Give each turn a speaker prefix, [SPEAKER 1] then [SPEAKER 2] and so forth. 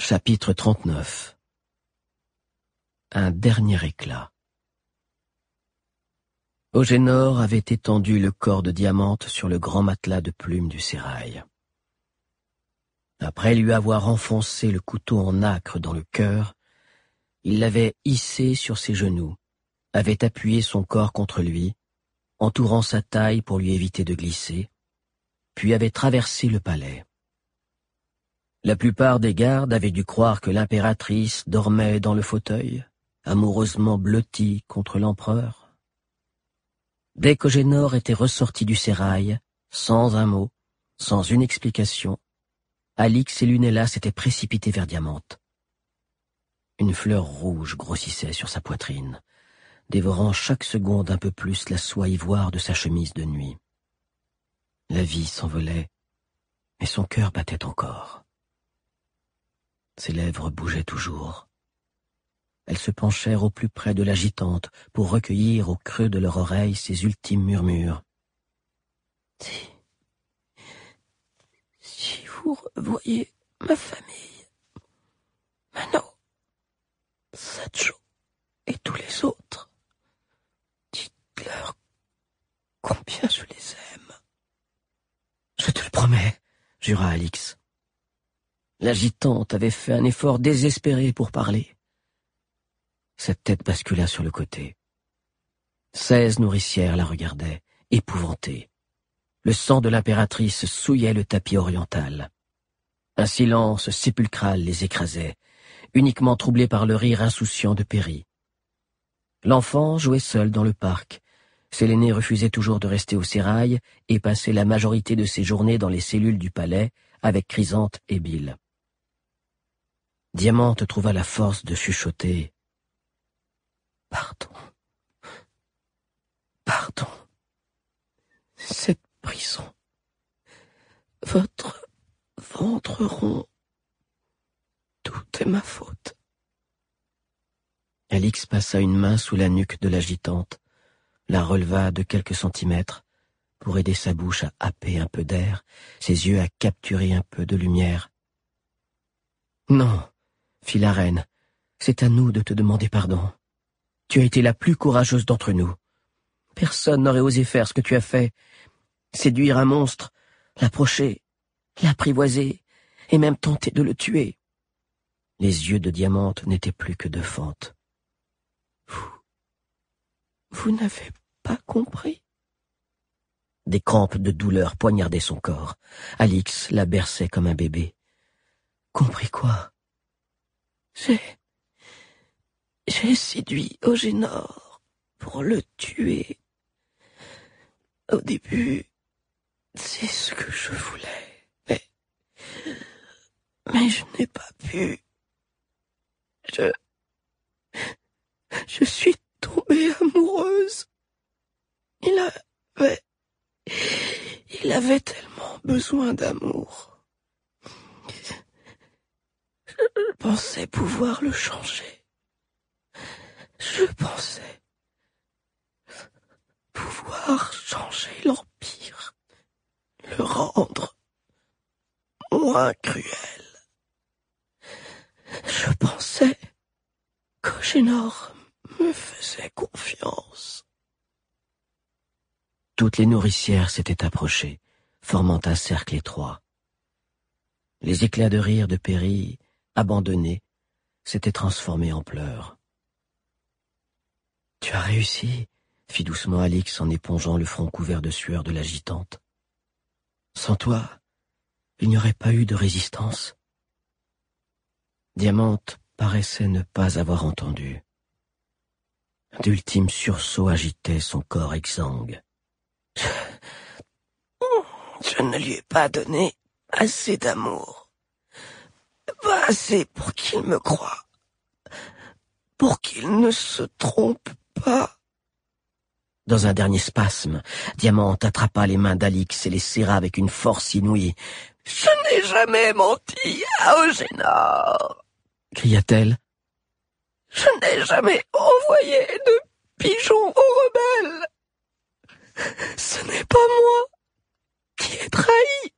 [SPEAKER 1] Chapitre 39. Un dernier éclat. Ogénor avait étendu le corps de Diamante sur le grand matelas de plumes du sérail. Après lui avoir enfoncé le couteau en nacre dans le cœur, il l'avait hissé sur ses genoux, avait appuyé son corps contre lui, entourant sa taille pour lui éviter de glisser, puis avait traversé le palais. La plupart des gardes avaient dû croire que l'impératrice dormait dans le fauteuil, amoureusement blottie contre l'empereur. Dès qu'Ogénor était ressorti du sérail, sans un mot, sans une explication, Alix et Lunella s'étaient précipités vers Diamante. Une fleur rouge grossissait sur sa poitrine, dévorant chaque seconde un peu plus la soie ivoire de sa chemise de nuit. La vie s'envolait, mais son cœur battait encore. Ses lèvres bougeaient toujours. Elles se penchèrent au plus près de la gitante pour recueillir au creux de leur oreille ses ultimes murmures.
[SPEAKER 2] Si vous revoyez ma famille, Mano, Satcho et tous les autres, dites-leur combien je les aime.
[SPEAKER 1] Je te le promets, jura Alix. La gitante avait fait un effort désespéré pour parler. Sa tête bascula sur le côté. 16 nourricières la regardaient, épouvantées. Le sang de l'impératrice souillait le tapis oriental. Un silence sépulcral les écrasait, uniquement troublé par le rire insouciant de Péri. L'enfant jouait seul dans le parc. Séléné refusait toujours de rester au sérail et passait la majorité de ses journées dans les cellules du palais avec Chrysanthe et Bile. Diamante trouva la force de chuchoter. « Pardon. Pardon. Cette prison. Votre ventre rond. Tout est ma faute. » Alix passa une main sous la nuque de la gitante, la releva de quelques centimètres pour aider sa bouche à happer un peu d'air, ses yeux à capturer un peu de lumière. « Non, fit la reine, c'est à nous de te demander pardon. Tu as été la plus courageuse d'entre nous. Personne n'aurait osé faire ce que tu as fait. Séduire un monstre, l'approcher, l'apprivoiser, et même tenter de le tuer. » Les yeux de Diamante n'étaient plus que de fente.
[SPEAKER 2] Vous n'avez pas compris?
[SPEAKER 1] Des crampes de douleur poignardaient son corps. Alix la berçait comme un bébé. Compris quoi?
[SPEAKER 2] J'ai séduit Ogénor pour le tuer. Au début, c'est ce que je voulais, mais je n'ai pas pu. Je suis tombée amoureuse. Il avait tellement besoin d'amour. Je pensais pouvoir le changer. Je pensais pouvoir changer l'Empire, le rendre moins cruel. Je pensais qu'Ogénor me faisait confiance.
[SPEAKER 1] Toutes les nourricières s'étaient approchées, formant un cercle étroit. Les éclats de rire de Péri, abandonnés, s'étaient transformés en pleurs. « Tu as réussi », fit doucement Alix en épongeant le front couvert de sueur de la gitante. « Sans toi, il n'y aurait pas eu de résistance. » Diamante paraissait ne pas avoir entendu. D'ultimes sursauts agitaient son corps exsangue.
[SPEAKER 2] Je ne lui ai pas donné assez d'amour. Pas assez pour qu'il me croie. Pour qu'il ne se trompe pas.
[SPEAKER 1] Dans un dernier spasme, Diamante attrapa les mains d'Alix et les serra avec une force inouïe.
[SPEAKER 2] « Je n'ai jamais menti à Ogénor !»
[SPEAKER 1] cria-t-elle.
[SPEAKER 2] « Je n'ai jamais envoyé de pigeons aux rebelles. Ce n'est pas moi qui ai trahi